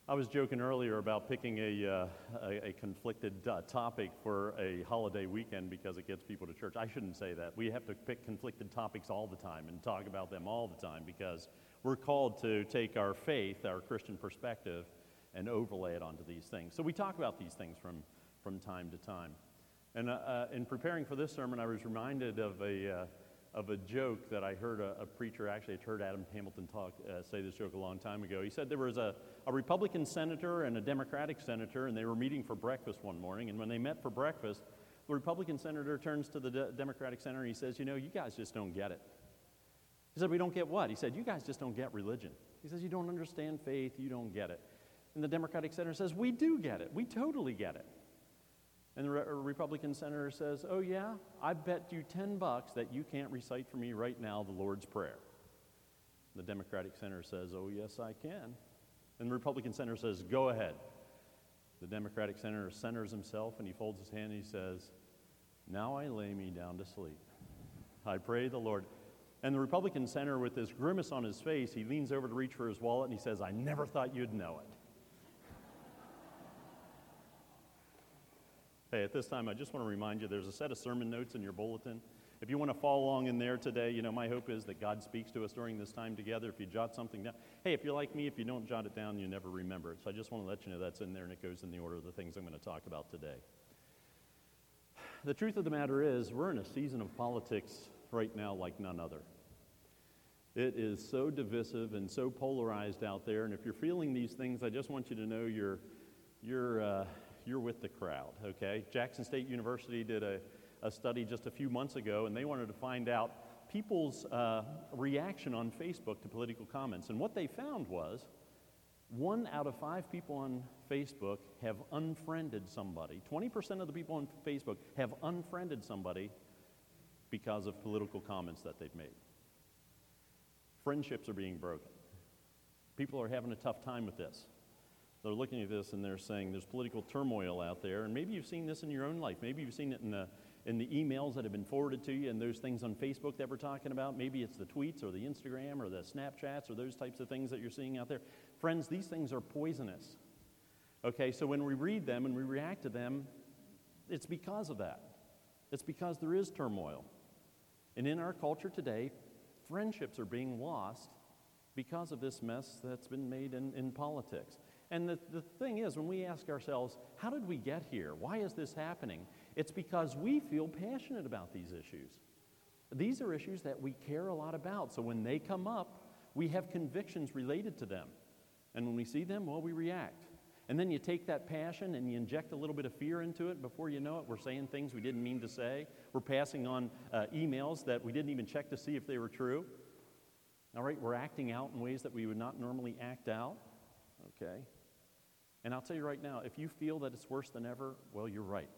I was joking earlier about picking a conflicted topic for a holiday weekend because it gets people to church. I shouldn't say that. We have to pick conflicted topics all the time and talk about them all the time because we're called to take our faith, our Christian perspective, and overlay it onto these things. So we talk about these things from time to time. And in preparing for this sermon, I was reminded of a joke that I heard a preacher, actually I heard Adam Hamilton say this joke a long time ago. He said there was a Republican senator and a Democratic senator, and they were meeting for breakfast one morning, and when they met for breakfast, the Republican senator turns to the Democratic senator and he says, you guys just don't get it. He said, we don't get what? He said, you guys just don't get religion. He says, you don't understand faith, you don't get it. And the Democratic senator says, we do get it, we totally get it. And the Republican senator says, oh yeah, I bet you $10 that you can't recite for me right now the Lord's Prayer. The Democratic senator says, oh yes, I can. And the Republican senator says, go ahead. The Democratic senator centers himself and he folds his hand and he says, now I lay me down to sleep. I pray the Lord. And the Republican senator, with this grimace on his face, he leans over to reach for his wallet and he says, I never thought you'd know it. Hey, at this time, I just want to remind you there's a set of sermon notes in your bulletin. If you want to follow along in there today, my hope is that God speaks to us during this time together. If you jot something down, hey, if you're like me, if you don't jot it down, you never remember it. So I just want to let you know that's in there, and it goes in the order of the things I'm going to talk about today. The truth of the matter is, we're in a season of politics right now like none other. It is so divisive and so polarized out there, and if you're feeling these things, I just want you to know you're with the crowd, okay? Jackson State University did a study just a few months ago, and they wanted to find out people's reaction on Facebook to political comments. And what they found was 1 out of 5 people on Facebook have unfriended somebody. 20% of the people on Facebook have unfriended somebody because of political comments that they've made. Friendships are being broken. People are having a tough time with this. They're looking at this and they're saying there's political turmoil out there, and maybe you've seen this in your own life. Maybe you've seen it in the emails that have been forwarded to you and those things on Facebook that we're talking about. Maybe it's the tweets or the Instagram or the Snapchats or those types of things that you're seeing out there. Friends, these things are poisonous. Okay, so when we read them and we react to them, it's because of that. It's because there is turmoil. And in our culture today, friendships are being lost because of this mess that's been made in politics. And the thing is, when we ask ourselves, how did we get here? Why is this happening? It's because we feel passionate about these issues. These are issues that we care a lot about. So when they come up, we have convictions related to them. And when we see them, well, we react. And then you take that passion and you inject a little bit of fear into it. Before you know it, we're saying things we didn't mean to say. We're passing on emails that we didn't even check to see if they were true. All right, we're acting out in ways that we would not normally act out. Okay? And I'll tell you right now, if you feel that it's worse than ever, well, you're right.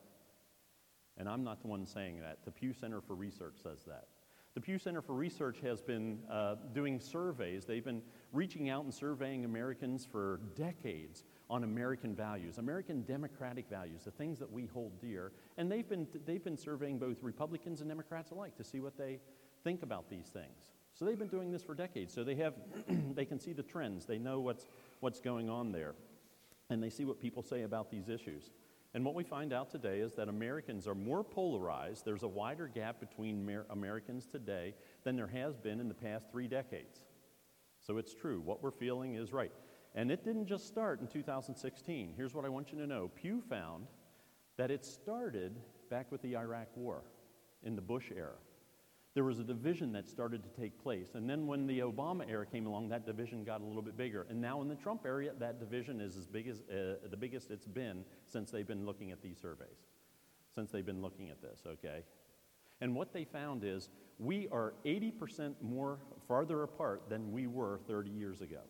And I'm not the one saying that. The Pew Center for Research says that. The Pew Center for Research has been doing surveys. They've been reaching out and surveying Americans for decades on American values, American democratic values, the things that we hold dear. And they've been surveying both Republicans and Democrats alike to see what they think about these things. So they've been doing this for decades. So they can see the trends. They know what's going on there. And they see what people say about these issues. And what we find out today is that Americans are more polarized. There's a wider gap between Americans today than there has been in the past 3 decades. So it's true. What we're feeling is right. And it didn't just start in 2016. Here's what I want you to know. Pew found that it started back with the Iraq War in the Bush era. There was a division that started to take place. And then when the Obama era came along, that division got a little bit bigger. And now in the Trump era, that division is as big as the biggest it's been since they've been looking at these surveys, since they've been looking at this, okay? And what they found is we are 80% more farther apart than we were 30 years ago.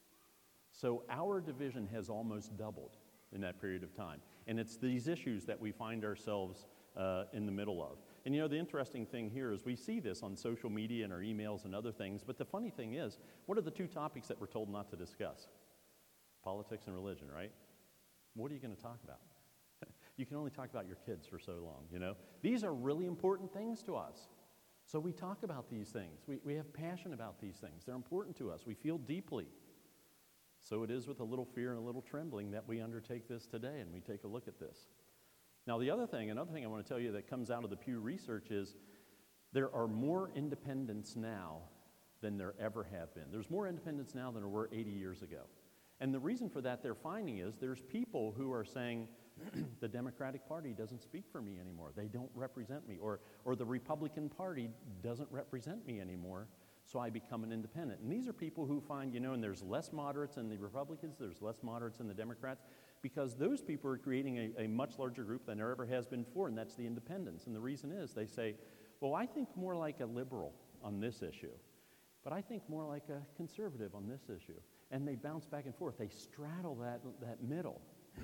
So our division has almost doubled in that period of time. And it's these issues that we find ourselves in the middle of. And the interesting thing here is we see this on social media and our emails and other things, but the funny thing is, what are the 2 topics that we're told not to discuss? Politics and religion, right? What are you going to talk about? You can only talk about your kids for so long, These are really important things to us. So we talk about these things. We have passion about these things. They're important to us. We feel deeply. So it is with a little fear and a little trembling that we undertake this today and we take a look at this. Now, another thing I want to tell you that comes out of the Pew Research is there are more independents now than there ever have been. There's more independents now than there were 80 years ago. And the reason for that they're finding is there's people who are saying, the Democratic Party doesn't speak for me anymore. They don't represent me. Or the Republican Party doesn't represent me anymore, so I become an independent. And these are people who find, and there's less moderates in the Republicans, there's less moderates in the Democrats, because those people are creating a much larger group than there ever has been before, and that's the independents. And the reason is they say, well, I think more like a liberal on this issue, but I think more like a conservative on this issue. And they bounce back and forth. They straddle that middle.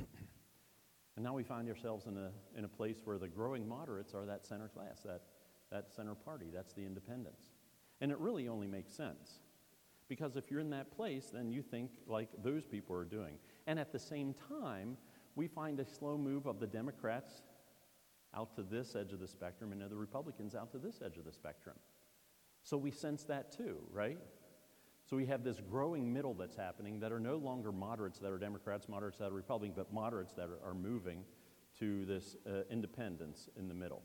And now we find ourselves in a place where the growing moderates are that center class, that center party, that's the independents. And it really only makes sense. Because if you're in that place, then you think like those people are doing. And at the same time, we find a slow move of the Democrats out to this edge of the spectrum and of the Republicans out to this edge of the spectrum. So we sense that too, right? So we have this growing middle that's happening that are no longer moderates that are Democrats, moderates that are Republicans, but moderates that are moving to this independence in the middle.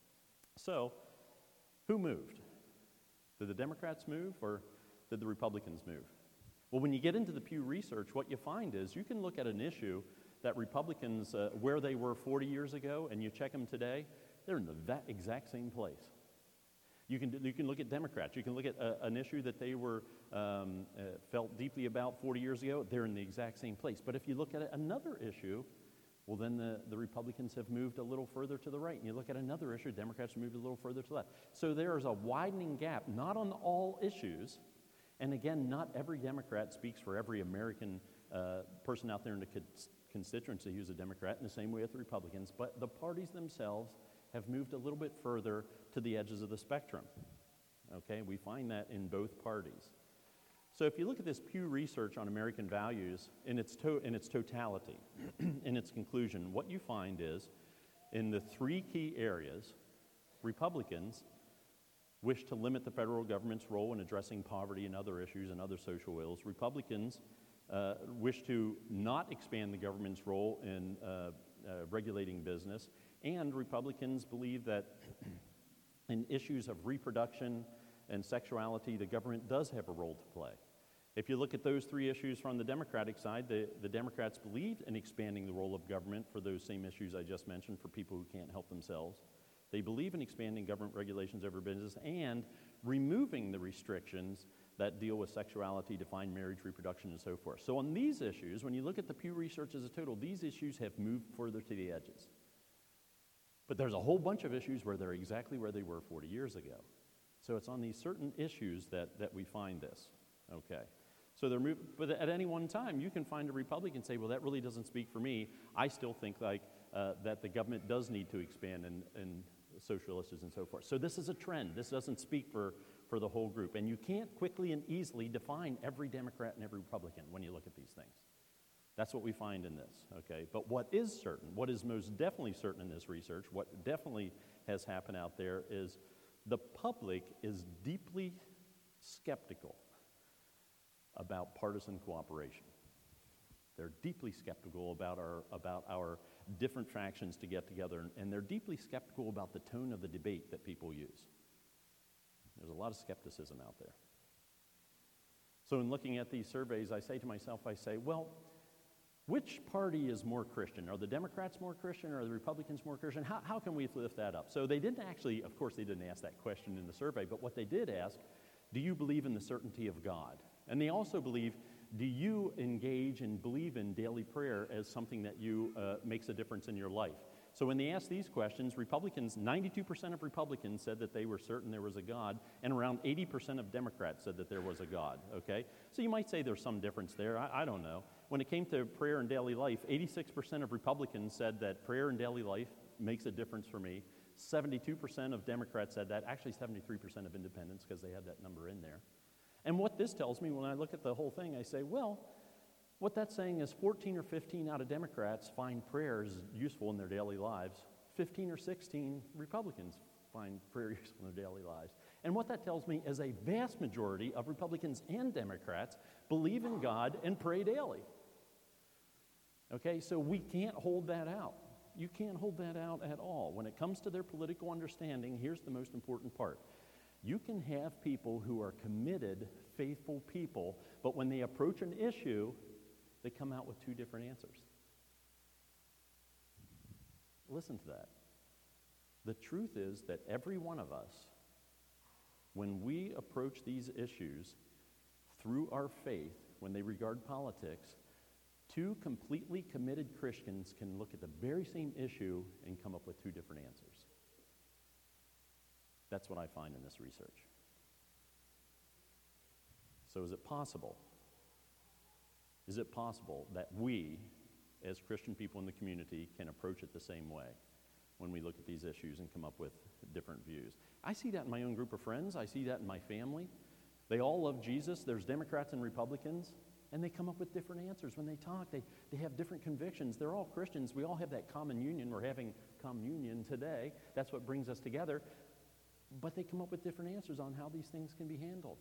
So, who moved? Did the Democrats move or did the Republicans move? Well, when you get into the Pew Research, what you find is you can look at an issue that Republicans, where they were 40 years ago, and you check them today, they're in the exact same place. You can look at Democrats. You can look at an issue that they were felt deeply about 40 years ago. They're in the exact same place. But if you look at another issue, well, then the Republicans have moved a little further to the right. And you look at another issue, Democrats have moved a little further to the left. So there is a widening gap, not on all issues. And again, not every Democrat speaks for every American person out there in the constituency who's a Democrat, in the same way with the Republicans. But the parties themselves have moved a little bit further to the edges of the spectrum. Okay, we find that in both parties. So if you look at this Pew Research on American values in its totality, in its conclusion, what you find is, in the three key areas, Republicans wish to limit the federal government's role in addressing poverty and other issues and other social ills. Republicans wish to not expand the government's role in regulating business. And Republicans believe that in issues of reproduction and sexuality, the government does have a role to play. If you look at those three issues from the Democratic side, the Democrats believe in expanding the role of government for those same issues I just mentioned for people who can't help themselves. They believe in expanding government regulations over business and removing the restrictions that deal with sexuality, defined marriage, reproduction, and so forth. So on these issues, when you look at the Pew Research as a total, these issues have moved further to the edges. But there's a whole bunch of issues where they're exactly where they were 40 years ago. So it's on these certain issues that we find this, okay? So they're but at any one time, you can find a Republican say, well, that really doesn't speak for me. I still think that the government does need to expand in social issues and so forth. So this is a trend. This doesn't speak for the whole group. And you can't quickly and easily define every Democrat and every Republican when you look at these things. That's what we find in this, okay? But what is certain, what is most definitely certain in this research, what definitely has happened out there is the public is deeply skeptical about partisan cooperation. They're deeply skeptical about our different factions to get together, and they're deeply skeptical about the tone of the debate that people use. There's a lot of skepticism out there. So in looking at these surveys, I say to myself, well, which party is more Christian? Are the Democrats more Christian or are the Republicans more Christian? How can we lift that up? So they didn't actually, of course, they didn't ask that question in the survey, but what they did ask, do you believe in the certainty of God? And they also believe, do you engage and believe in daily prayer as something that makes a difference in your life? So when they asked these questions, Republicans, 92% of Republicans said that they were certain there was a God, and around 80% of Democrats said that there was a God, okay? So you might say there's some difference there, I don't know. When it came to prayer in daily life, 86% of Republicans said that prayer in daily life makes a difference for me. 72% of Democrats said that, actually 73% of independents, because they had that number in there. And what this tells me when I look at the whole thing, I say, well, what that's saying is 14 or 15 out of Democrats find prayers useful in their daily lives. 15 or 16 Republicans find prayer useful in their daily lives. And what that tells me is a vast majority of Republicans and Democrats believe in God and pray daily. Okay, so we can't hold that out. You can't hold that out at all. When it comes to their political understanding, here's the most important part. You can have people who are committed, faithful people, but when they approach an issue, they come out with two different answers. Listen to that. The truth is that every one of us, when we approach these issues through our faith, when they regard politics, two completely committed Christians can look at the very same issue and come up with two different answers. That's what I find in this research. So is it possible? Is it possible that we, as Christian people in the community, can approach it the same way when we look at these issues and come up with different views? I see that in my own group of friends. I see that in my family. They all love Jesus. There's Democrats and Republicans, and they come up with different answers. When they talk, they have different convictions. They're all Christians. We all have that common union. We're having communion today. That's what brings us together. But they come up with different answers on how these things can be handled.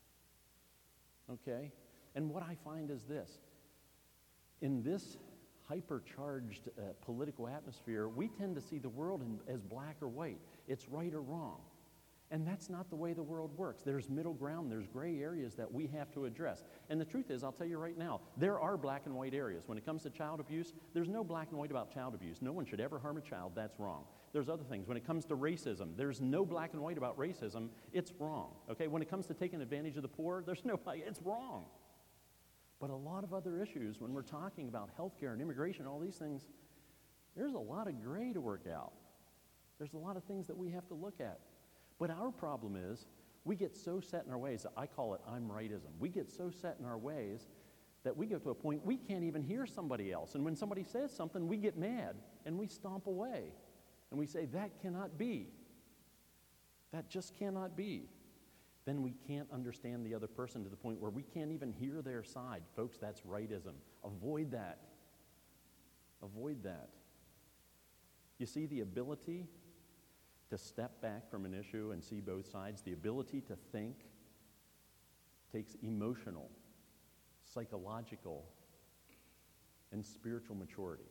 Okay? And what I find is this. In this hypercharged political atmosphere, we tend to see the world as black or white. It's right or wrong. And that's not the way the world works. There's middle ground. There's gray areas that we have to address. And the truth is, I'll tell you right now, there are black and white areas. When it comes to child abuse, there's no black and white about child abuse. No one should ever harm a child. That's wrong. There's other things. When it comes to racism, there's no black and white about racism. It's wrong. Okay? When it comes to taking advantage of the poor, there's no, it's wrong. But a lot of other issues, when we're talking about healthcare and immigration, all these things, there's a lot of gray to work out. There's a lot of things that we have to look at. But our problem is, we get so set in our ways, I call it I'm rightism. We get so set in our ways that we go to a point we can't even hear somebody else. And when somebody says something, we get mad and we stomp away. And we say, that cannot be. That just cannot be. Then we can't understand the other person to the point where we can't even hear their side. Folks, that's rightism. Avoid that. Avoid that. You see, the ability to step back from an issue and see both sides, the ability to think, takes emotional, psychological, and spiritual maturity.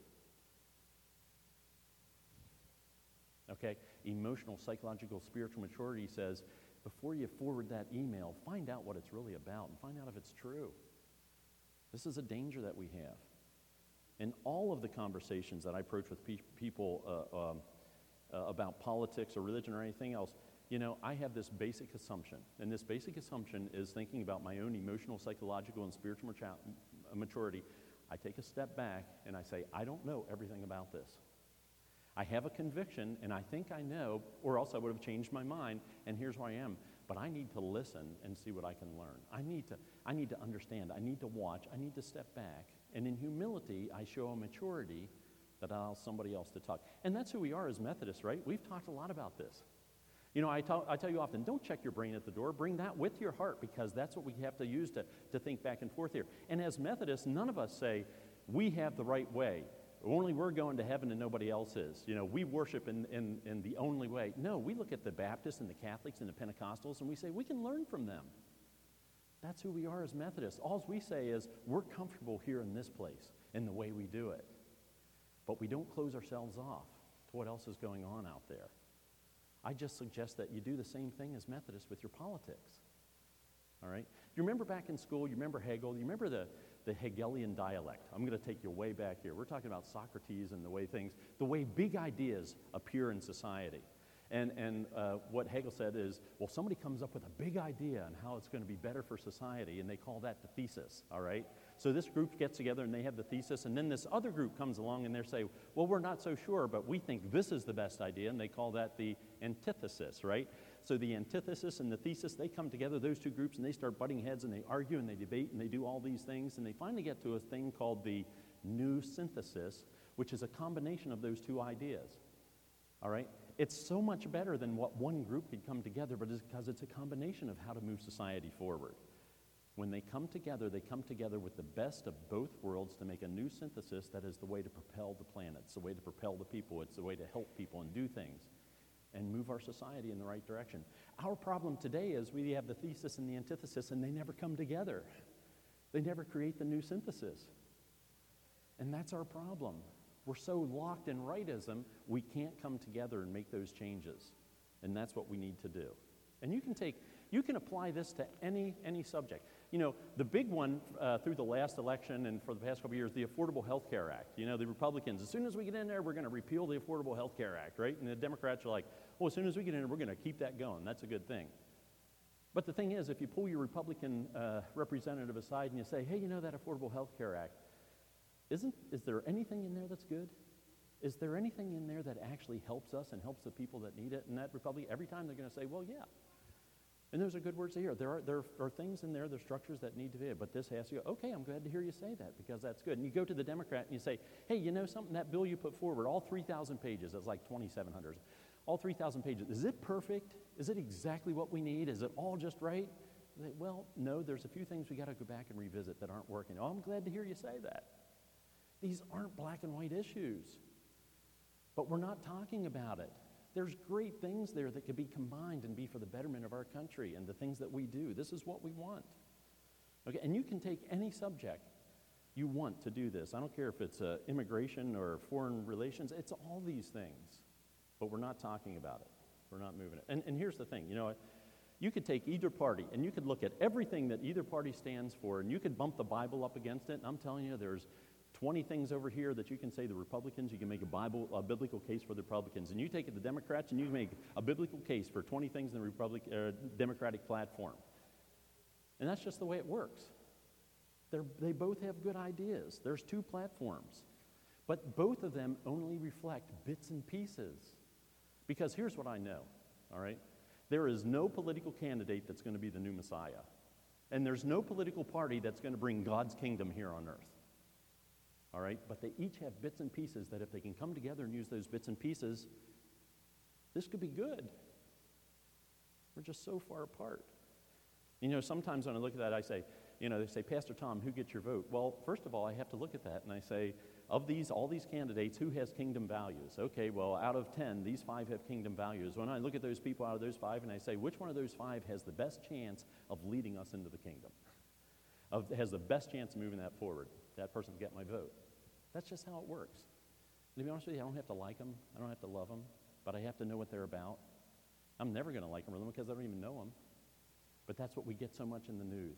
Okay? Emotional, psychological, spiritual maturity says, before you forward that email, find out what it's really about and find out if it's true. This is a danger that we have. In all of the conversations that I approach with people about politics or religion or anything else, you know, I have this basic assumption. And this basic assumption is thinking about my own emotional, psychological, and spiritual maturity. I take a step back and I say, I don't know everything about this. I have a conviction, and I think I know, or else I would have changed my mind, and here's where I am. But I need to listen and see what I can learn. I need to understand. I need to watch. I need to step back. And in humility, I show a maturity that allows somebody else to talk. And that's who we are as Methodists, right? We've talked a lot about this. You know, I tell you often, don't check your brain at the door. Bring that with your heart, because that's what we have to use to think back and forth here. And as Methodists, none of us say, we have the right way. Only we're going to heaven and nobody else is. You know, we worship in the only way. No, we look at the Baptists and the Catholics and the Pentecostals and we say, we can learn from them. That's who we are as Methodists. All we say is, we're comfortable here in this place in the way we do it. But we don't close ourselves off to what else is going on out there. I just suggest that you do the same thing as Methodists with your politics. All right? You remember back in school, you remember Hegel, you remember the Hegelian dialect. I'm going to take you way back here. We're talking about Socrates and the way big ideas appear in society. And what Hegel said is, well, somebody comes up with a big idea on how it's going to be better for society, and they call that the thesis, all right? So this group gets together and they have the thesis, and then this other group comes along and they say, well, we're not so sure, but we think this is the best idea, and they call that the antithesis, right? So the antithesis and the thesis, they come together, those two groups, and they start butting heads, and they argue, and they debate, and they do all these things, and they finally get to a thing called the new synthesis, which is a combination of those two ideas, all right? It's so much better than what one group could come together, but it's because it's a combination of how to move society forward. When they come together with the best of both worlds to make a new synthesis that is the way to propel the planet. It's the way to propel the people. It's the way to help people and do things and move our society in the right direction. Our problem today is we have the thesis and the antithesis, and they never come together. They never create the new synthesis. And that's our problem. We're so locked in rightism, we can't come together and make those changes. And that's what we need to do. And you can apply this to any subject. You know, the big one through the last election and for the past couple of years, the Affordable Health Care Act. You know, the Republicans, as soon as we get in there, we're going to repeal the Affordable Health Care Act, right? And the Democrats are like, well, as soon as we get in there, we're going to keep that going. That's a good thing. But the thing is, if you pull your Republican representative aside and you say, hey, you know that Affordable Health Care Act, is there anything in there that's good? Is there anything in there that actually helps us and helps the people that need it? And that Republican, every time they're going to say, well, yeah. And those are good words to hear. There are things in there, there's structures that need to be, but this has to go, okay, I'm glad to hear you say that because that's good. And you go to the Democrat and you say, hey, you know something, that bill you put forward, all 3,000 pages, that's like 2,700, all 3,000 pages, is it perfect? Is it exactly what we need? Is it all just right? Well, no, there's a few things we got to go back and revisit that aren't working. Oh, I'm glad to hear you say that. These aren't black and white issues, but we're not talking about it. There's great things there that could be combined and be for the betterment of our country and the things that we do. This is what we want. Okay, and you can take any subject you want to do this. I don't care if it's immigration or foreign relations. It's all these things, but we're not talking about it. We're not moving it. And here's the thing, you know, you could take either party and you could look at everything that either party stands for and you could bump the Bible up against it, and I'm telling you, there's 20 things over here that you can say the Republicans, you can make a biblical case for the Republicans. And you take it the Democrats and you make a biblical case for 20 things in the Democratic platform. And that's just the way it works. They both have good ideas. There's two platforms. But both of them only reflect bits and pieces. Because here's what I know, all right? There is no political candidate that's going to be the new Messiah. And there's no political party that's going to bring God's kingdom here on earth. All right, but they each have bits and pieces that if they can come together and use those bits and pieces, this could be good. We're just so far apart. You know, sometimes when I look at that, I say, you know, they say, Pastor Tom, who gets your vote? Well, first of all, I have to look at that and I say, of all these candidates, who has kingdom values? Okay, well, out of 10, these 5 have kingdom values. When I look at those people out of those 5 and I say, which one of those 5 has the best chance of leading us into the kingdom? Has the best chance of moving that forward? That person will get my vote. That's just how it works. And to be honest with you, I don't have to like them. I don't have to love them. But I have to know what they're about. I'm never going to like them or love them because I don't even know them. But that's what we get so much in the news.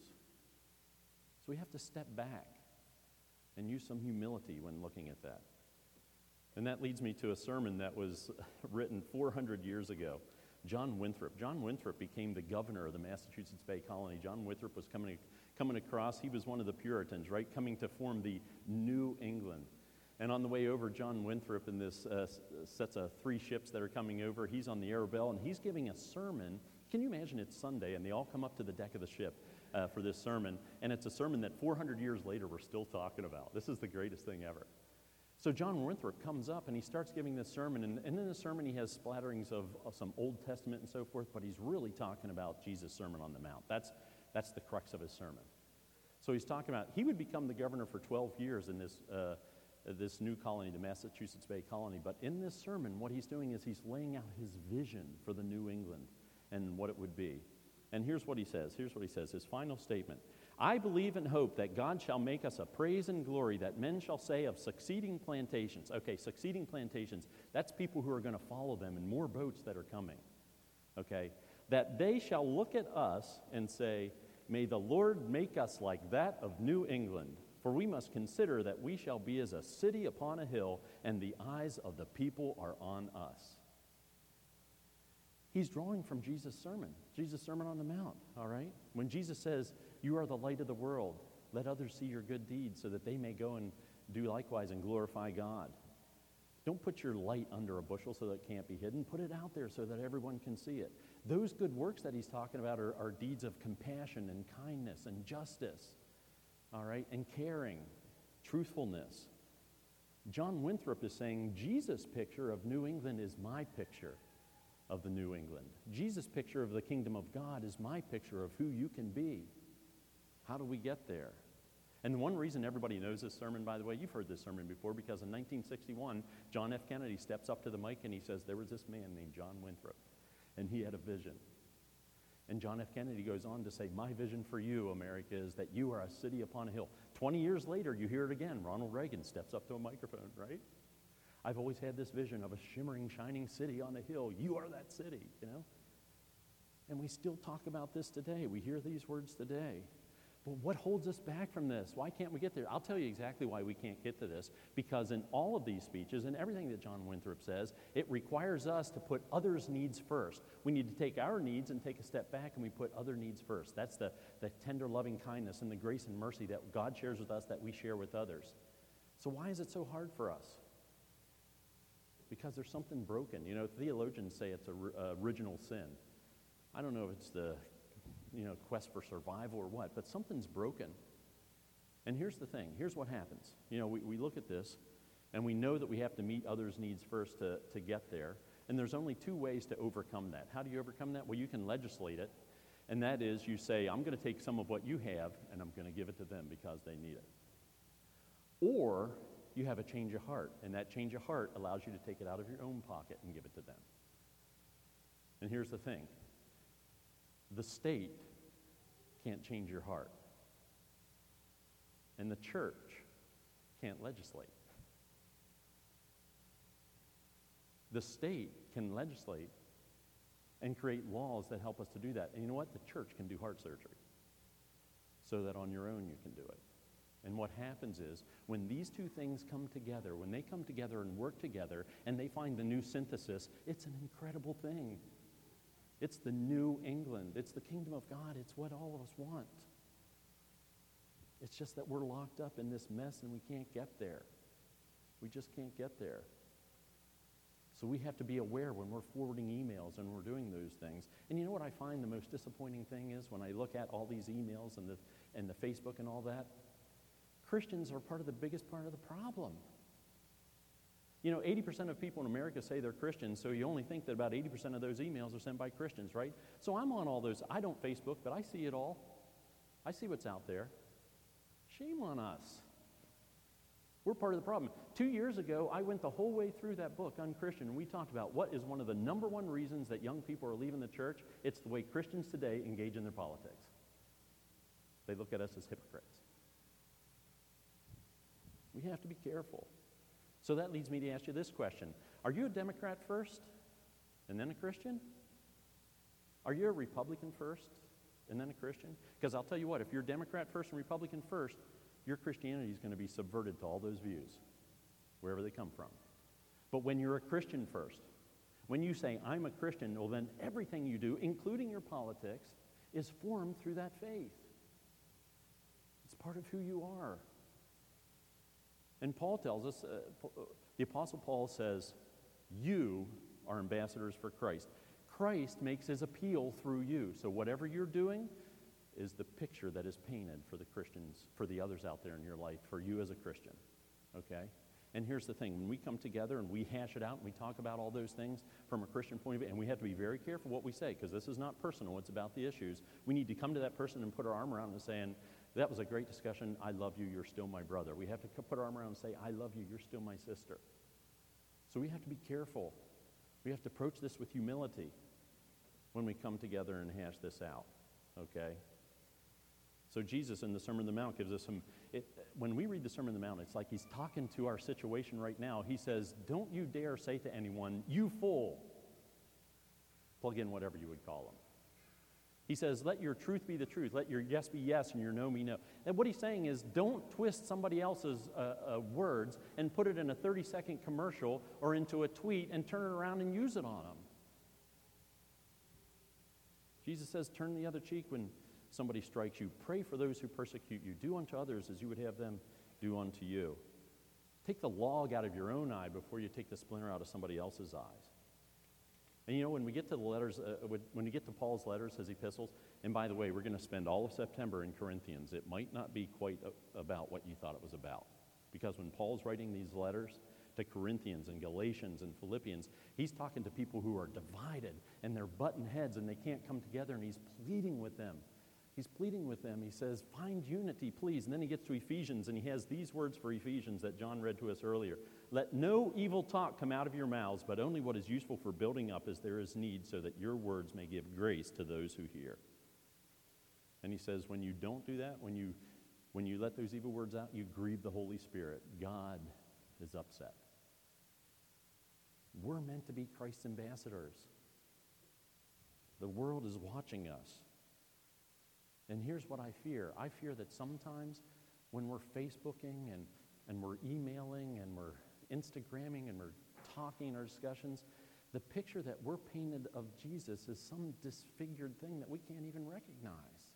So we have to step back and use some humility when looking at that. And that leads me to a sermon that was written 400 years ago. John Winthrop. John Winthrop became the governor of the Massachusetts Bay Colony. John Winthrop was coming across. He was one of the Puritans, right, coming to form the New England. And on the way over, John Winthrop in this sets of 3 ships that are coming over, he's on the Arabelle, and he's giving a sermon. Can you imagine it's Sunday, and they all come up to the deck of the ship for this sermon, and it's a sermon that 400 years later we're still talking about. This is the greatest thing ever. So John Winthrop comes up and he starts giving this sermon, and in the sermon he has splatterings of some Old Testament and so forth, but he's really talking about Jesus' Sermon on the Mount. That's the crux of his sermon. So he's talking about, he would become the governor for 12 years in this new colony, the Massachusetts Bay Colony, but in this sermon what he's doing is he's laying out his vision for the New England and what it would be. And here's what he says, his final statement. I believe and hope that God shall make us a praise and glory that men shall say of succeeding plantations. Okay, succeeding plantations, that's people who are going to follow them and more boats that are coming. Okay, that they shall look at us and say, may the Lord make us like that of New England, for we must consider that we shall be as a city upon a hill, and the eyes of the people are on us. He's drawing from Jesus' Sermon on the Mount, all right? When Jesus says, you are the light of the world, let others see your good deeds so that they may go and do likewise and glorify God. Don't put your light under a bushel so that it can't be hidden. Put it out there so that everyone can see it. Those good works that he's talking about are deeds of compassion and kindness and justice, all right, and caring, truthfulness. John Winthrop is saying Jesus' picture of New England is my picture of the New England. Jesus' picture of the kingdom of God is my picture of who you can be. How do we get there? And one reason everybody knows this sermon, by the way, you've heard this sermon before, because in 1961, John F. Kennedy steps up to the mic and he says, there was this man named John Winthrop, and he had a vision. And John F. Kennedy goes on to say, my vision for you, America, is that you are a city upon a hill. 20 years later, you hear it again. Ronald Reagan steps up to a microphone, right? I've always had this vision of a shimmering, shining city on a hill. You are that city, you know? And we still talk about this today. We hear these words today. But what holds us back from this? Why can't we get there? I'll tell you exactly why we can't get to this. Because in all of these speeches and everything that John Winthrop says, it requires us to put others' needs first. We need to take our needs and take a step back, and we put other needs first. That's the tender loving kindness and the grace and mercy that God shares with us that we share with others. So why is it so hard for us? Because there's something broken. You know, theologians say it's original sin. I don't know if it's the quest for survival or what, but something's broken. And here's the thing. Here's what happens. You know, we look at this, and we know that we have to meet others' needs first to get there. And there's only two ways to overcome that. How do you overcome that? Well, you can legislate it, and that is you say, I'm going to take some of what you have, and I'm going to give it to them because they need it. Or you have a change of heart, and that change of heart allows you to take it out of your own pocket and give it to them. And here's the thing. The state can't change your heart. And the church can't legislate. The state can legislate and create laws that help us to do that. And you know what? The church can do heart surgery so that on your own you can do it. And what happens is when these two things come together, when they come together and work together and they find the new synthesis, it's an incredible thing. It's the New England. It's the kingdom of God. It's what all of us want. It's just that we're locked up in this mess and we can't get there. We just can't get there. So we have to be aware when we're forwarding emails and we're doing those things. And you know what I find the most disappointing thing is when I look at all these emails and the Facebook and all that? Christians are part of the biggest part of the problem. You know, 80% of people in America say they're Christians, so you only think that about 80% of those emails are sent by Christians, right? So I'm on all those. I don't Facebook, but I see it all. I see what's out there. Shame on us. We're part of the problem. 2 years ago, I went the whole way through that book, Unchristian, and we talked about what is one of the number one reasons that young people are leaving the church. It's the way Christians today engage in their politics. They look at us as hypocrites. We have to be careful. So that leads me to ask you this question. Are you a Democrat first and then a Christian? Are you a Republican first and then a Christian? Because I'll tell you what, if you're Democrat first and Republican first, your Christianity is going to be subverted to all those views, wherever they come from. But when you're a Christian first, when you say, I'm a Christian, well then everything you do, including your politics, is formed through that faith. It's part of who you are. And Paul tells us, the Apostle Paul says, you are ambassadors for Christ. Christ makes his appeal through you. So whatever you're doing is the picture that is painted for the Christians, for the others out there in your life, for you as a Christian. Okay? And here's the thing. When we come together and we hash it out and we talk about all those things from a Christian point of view, and we have to be very careful what we say, because this is not personal. It's about the issues. We need to come to that person and put our arm around them and saying, that was a great discussion. I love you. You're still my brother. We have to put our arm around and say, I love you. You're still my sister. So we have to be careful. We have to approach this with humility when we come together and hash this out. Okay? So Jesus in the Sermon on the Mount gives us when we read the Sermon on the Mount, it's like he's talking to our situation right now. He says, don't you dare say to anyone, you fool. Plug in whatever you would call them. He says, let your truth be the truth. Let your yes be yes and your no be no. And what he's saying is, don't twist somebody else's words and put it in a 30-second commercial or into a tweet and turn it around and use it on them. Jesus says, turn the other cheek when somebody strikes you. Pray for those who persecute you. Do unto others as you would have them do unto you. Take the log out of your own eye before you take the splinter out of somebody else's eyes. And you know, when we get to the letters, when we get to Paul's letters, his epistles, and by the way, we're going to spend all of September in Corinthians. It might not be quite about what you thought it was about. Because when Paul's writing these letters to Corinthians and Galatians and Philippians, he's talking to people who are divided and they're button heads and they can't come together, and he's pleading with them He's pleading with them. He says, find unity, please. And then he gets to Ephesians, and he has these words for Ephesians that John read to us earlier. Let no evil talk come out of your mouths, but only what is useful for building up as there is need, so that your words may give grace to those who hear. And he says, when you don't do that, when you let those evil words out, you grieve the Holy Spirit. God is upset. We're meant to be Christ's ambassadors. The world is watching us. And here's what I fear. I fear that sometimes when we're Facebooking and we're emailing and we're Instagramming and we're talking in our discussions, the picture that we're painted of Jesus is some disfigured thing that we can't even recognize.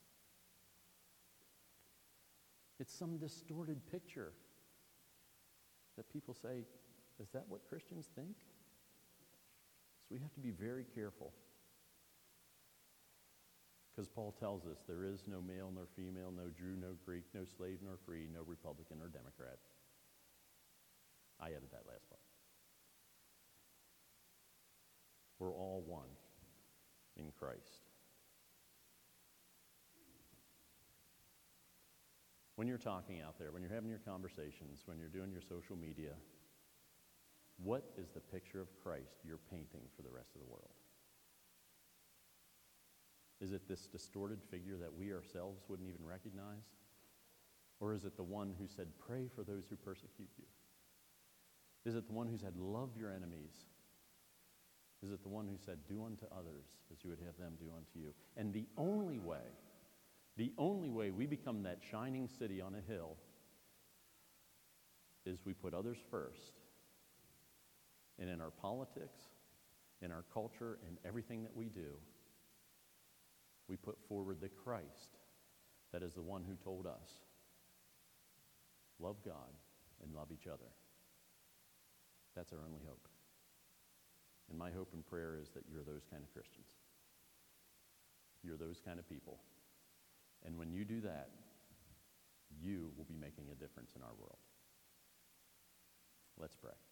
It's some distorted picture that people say, is that what Christians think? So we have to be very careful. Because Paul tells us there is no male nor female, no Jew, no Greek, no slave nor free, no Republican or Democrat. I added that last part. We're all one in Christ. When you're talking out there, when you're having your conversations, when you're doing your social media, what is the picture of Christ you're painting for the rest of the world? Is it this distorted figure that we ourselves wouldn't even recognize? Or is it the one who said, pray for those who persecute you? Is it the one who said, love your enemies? Is it the one who said, do unto others as you would have them do unto you? And the only way we become that shining city on a hill is we put others first. And in our politics, in our culture, in everything that we do, we put forward the Christ that is the one who told us, love God and love each other. That's our only hope. And my hope and prayer is that you're those kind of Christians. You're those kind of people. And when you do that, you will be making a difference in our world. Let's pray.